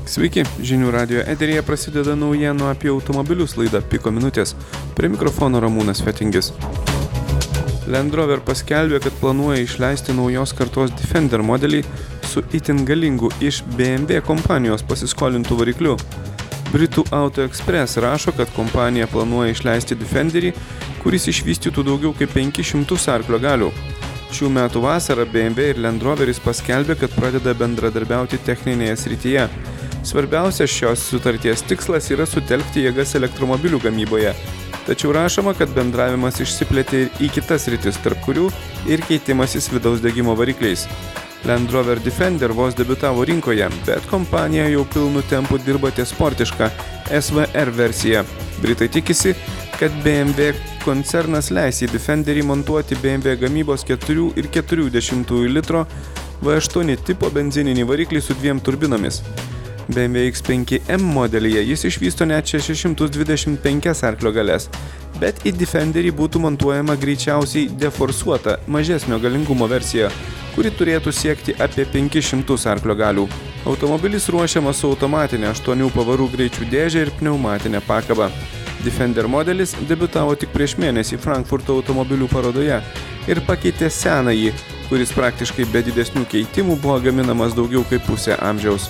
Sveiki, žinių radijo eteryje prasideda naujienų apie automobilius laida Piko minutės. Prie mikrofono Ramūnas Fetingis. Land Rover paskelbė, kad planuoja išleisti naujos kartos Defender modelį su itin galingu iš BMW kompanijos pasiskolintų varikliu. Britų Auto Express rašo, kad kompanija planuoja išleisti Defenderį, kuris išvystytų daugiau kaip 500 arklio galių. Šių metų vasarą BMW ir Land Roveris paskelbė, kad pradeda bendradarbiauti techninėje srityje. Svarbiausias šios sutarties tikslas yra sutelkti jėgas elektromobilių gamyboje. Tačiau rašoma, kad bendravimas išsiplėtė ir į kitas sritis, tarp kurių ir keitimasis vidaus degimo varikliais. Land Rover Defender vos debiutavo rinkoje, bet kompanija jau pilnu tempu dirba ties sportišką SVR versiją. Britai tikisi, kad BMW koncernas leis į Defenderį montuoti BMW gamybos 4,4 litro V8 tipo benzininį variklį su 2 turbinomis. BMW X5M modelyje jis išvysto net 625 arklio galias, bet į Defenderį būtų montuojama greičiausiai deforsuota, mažesnio galingumo versija, kuri turėtų siekti apie 500 arklio galių. Automobilis ruošiamas su automatinė 8 pavarų greičių dėžė ir pneumatinė pakaba. Defender modelis debiutavo tik prieš mėnesį Frankfurto automobilių parodoje ir pakeitė senąjį, kuris praktiškai be didesnių keitimų buvo gaminamas daugiau kaip pusę amžiaus.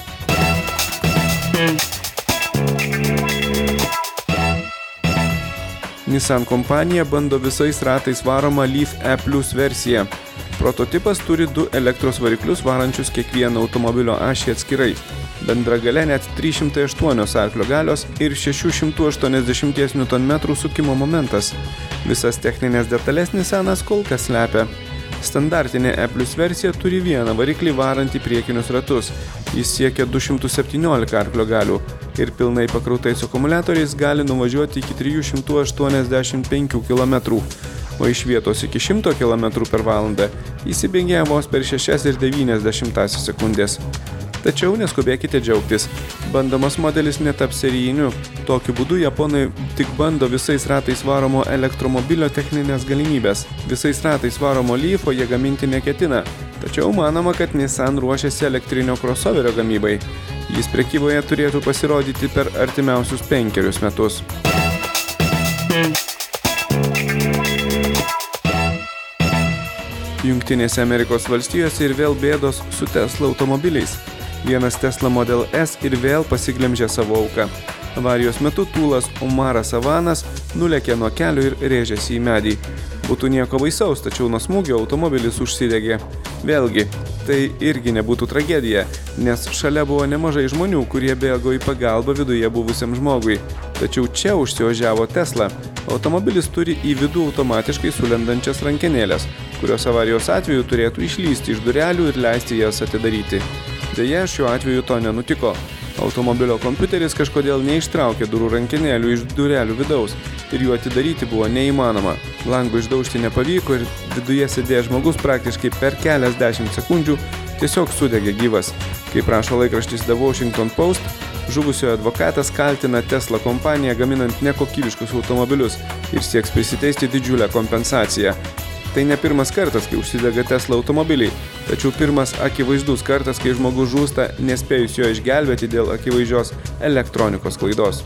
Nissan kompanija bando visais ratais varomą Leaf E+ versiją. Prototipas turi 2 elektros variklius varančius kiekvieną automobilio ašį atskirai. Bendra galia net 308 arklio galios ir 680 Nm sukimo momentas. Visas techninės detalės Nissanas kol kas slepia. Standartinė E+ versija turi vieną variklį varantį priekinius ratus. Jis siekia 217 arklio galių ir pilnai pakrautais akumuliatoriais gali nuvažiuoti iki 385 km, o iš vietos iki 100 km per valandą įsibėgėja vos per 6,9 sekundės. Tačiau neskubėkite džiaugtis. Bandomas modelis netaps serijiniu. Tokiu būdu japonai tik bando visais ratais varomo elektromobilio techninės galimybės. Visais ratais varomo Leafo jie gaminti neketina. Tačiau manoma, kad Nissan ruošiasi elektrinio crossoverio gamybai. Jis prekyboje turėtų pasirodyti per artimiausius 5 metus. Jungtinėse Amerikos valstijose ir vėl bėdos su Tesla automobiliais. Vienas Tesla Model S ir vėl pasiglemžė savo auką. Avarijos metu tūlas Omaras Avanas nulėkė nuo kelio ir rėžėsi į medį. Būtų nieko baisaus, tačiau nuo smūgio automobilis užsidegė. Vėlgi, tai irgi nebūtų tragedija, nes šalia buvo nemažai žmonių, kurie bėgo į pagalbą viduje buvusiam žmogui. Tačiau čia užsiožiavo Tesla. Automobilis turi į vidų automatiškai sulendančias rankenėlės, kurios avarijos atveju turėtų išlysti iš durelių ir leisti jas atidaryti. Deja, šiuo atveju to nenutiko. Automobilio kompiuteris kažkodėl neištraukė durų rankenėlių iš durelių vidaus ir jų atidaryti buvo neįmanoma. Langų išdaužti nepavyko ir viduje sėdėjęs žmogus praktiškai per keliasdešimt sekundžių tiesiog sudegė gyvas. Kaip rašo laikraštis The Washington Post, žuvusiojo advokatas kaltina Tesla kompaniją gaminant nekokybiškus automobilius ir sieks prisiteisti didžiulę kompensaciją. Tai ne pirmas kartas, kai užsidega Tesla automobiliai, tačiau pirmas akivaizdus kartas, kai žmogus žūsta, nespėjus jo išgelbėti dėl akivaizdžios elektronikos klaidos.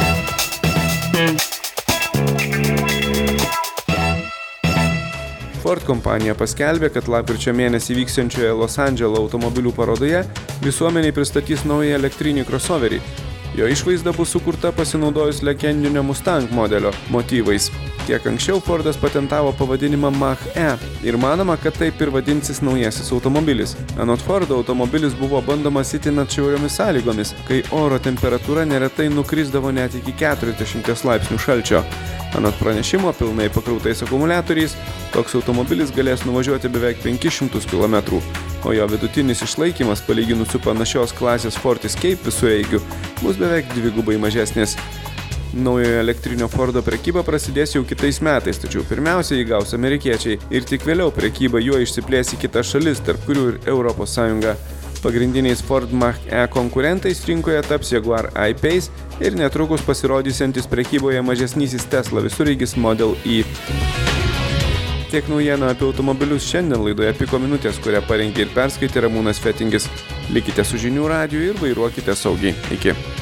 Ford kompanija paskelbė, kad lapkričio mėnesį vyksiančioje Los Andželo automobilių parodoje visuomeniai pristatys naują elektrinį crossoverį. Jo išvaizda bus sukurta pasinaudojus legendinio Mustang modelio motyvais. Kiek anksčiau Fordas patentavo pavadinimą Mach-E ir manoma, kad taip ir vadinsis naujasis automobilis. Anot Fordo automobilis buvo bandomas itin atšiauriomis sąlygomis, kai oro temperatūra neretai nukrisdavo net iki 40 laipsnių šalčio. Anot pranešimo pilnai pakrautais akumuliatoriais, toks automobilis galės nuvažiuoti beveik 500 km, o jo vidutinis išlaikymas palyginus su panašios klasės Ford Escape visueigiu bus beveik dvigubai mažesnis. Naujojo elektrinio Fordo prekyba prasidės jau kitais metais, tačiau pirmiausia jį gaus amerikiečiai ir tik vėliau prekyba juo išsiplės į kitas šalis, tarp kurių ir Europos Sąjunga. Pagrindiniais Ford Mach-E konkurentais rinkoje taps Jaguar I-Pace ir netrukus pasirodysiantis prekyboje mažesnysis Tesla visureigis Model E. tiek naujienų apie automobilius šiandien laidoje Piko minutės, kurią parengė ir perskaitė Ramūnas Fetingis. Likite su žinių radiju ir vairuokite saugiai. Iki.